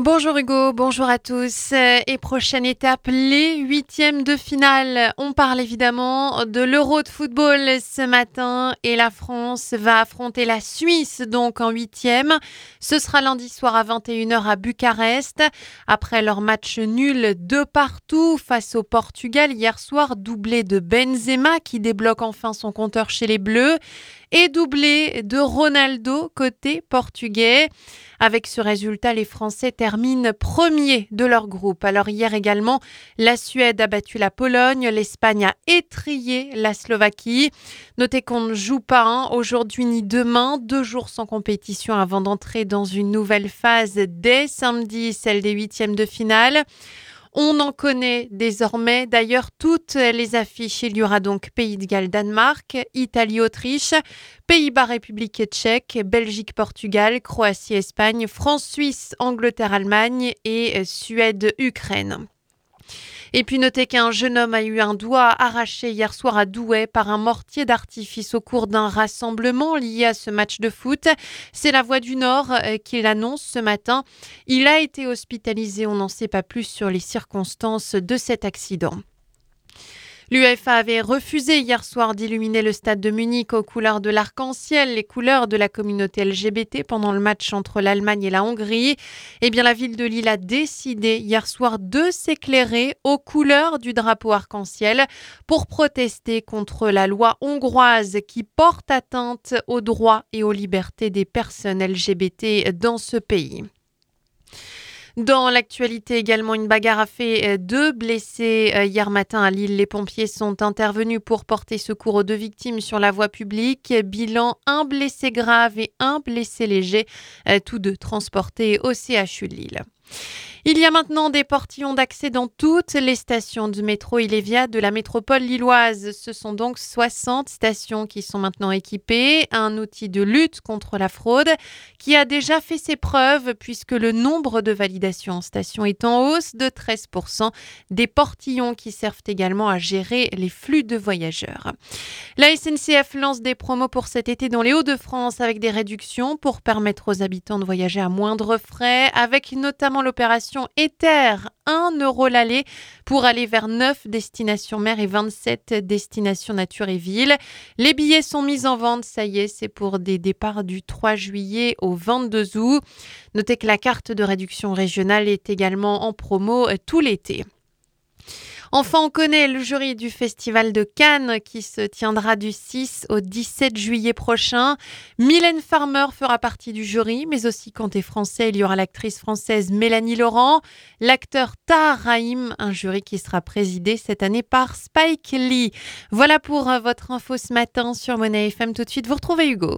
Bonjour Hugo, bonjour à tous. Et prochaine étape, les huitièmes de finale. On parle évidemment de l'Euro de football ce matin et la France va affronter la Suisse donc en huitième. Ce sera lundi soir à 21h à Bucarest. Après leur match nul de partout face au Portugal hier soir, doublé de Benzema qui débloque enfin son compteur chez les Bleus et doublé de Ronaldo côté portugais. Avec ce résultat, les Français terminent premiers de leur groupe. Alors hier également, la Suède a battu la Pologne, l'Espagne a étrillé la Slovaquie. Notez qu'on ne joue pas aujourd'hui ni demain, 2 jours sans compétition avant d'entrer dans une nouvelle phase dès samedi, celle des huitièmes de finale. On en connaît désormais d'ailleurs toutes les affiches. Il y aura donc Pays de Galles, Danemark, Italie, Autriche, Pays-Bas, République tchèque, Belgique, Portugal, Croatie, Espagne, France, Suisse, Angleterre, Allemagne et Suède, Ukraine. Et puis notez qu'un jeune homme a eu un doigt arraché hier soir à Douai par un mortier d'artifice au cours d'un rassemblement lié à ce match de foot. C'est la Voix du Nord qui l'annonce ce matin. Il a été hospitalisé, on n'en sait pas plus sur les circonstances de cet accident. L'UEFA avait refusé hier soir d'illuminer le stade de Munich aux couleurs de l'arc-en-ciel, les couleurs de la communauté LGBT pendant le match entre l'Allemagne et la Hongrie. Eh bien, la ville de Lille a décidé hier soir de s'éclairer aux couleurs du drapeau arc-en-ciel pour protester contre la loi hongroise qui porte atteinte aux droits et aux libertés des personnes LGBT dans ce pays. Dans l'actualité également, une bagarre a fait 2 blessés hier matin à Lille. Les pompiers sont intervenus pour porter secours aux 2 victimes sur la voie publique. Bilan, 1 blessé grave et 1 blessé léger, tous 2 transportés au CHU de Lille. Il y a maintenant des portillons d'accès dans toutes les stations de métro Ilévia de la métropole lilloise. Ce sont donc 60 stations qui sont maintenant équipées. Un outil de lutte contre la fraude qui a déjà fait ses preuves puisque le nombre de validations en station est en hausse de 13%. Des portillons qui servent également à gérer les flux de voyageurs. La SNCF lance des promos pour cet été dans les Hauts-de-France avec des réductions pour permettre aux habitants de voyager à moindre frais, avec notamment l'opération Ether, 1 € l'aller pour aller vers 9 destinations mer et 27 destinations nature et ville. Les billets sont mis en vente, ça y est, c'est pour des départs du 3 juillet au 22 août. Notez que la carte de réduction régionale est également en promo tout l'été. Enfin, on connaît le jury du Festival de Cannes qui se tiendra du 6 au 17 juillet prochain. Mylène Farmer fera partie du jury, mais aussi côté français, il y aura l'actrice française Mélanie Laurent, l'acteur Tahar Rahim, un jury qui sera présidé cette année par Spike Lee. Voilà pour votre info ce matin sur Money FM. Tout de suite, vous retrouvez Hugo.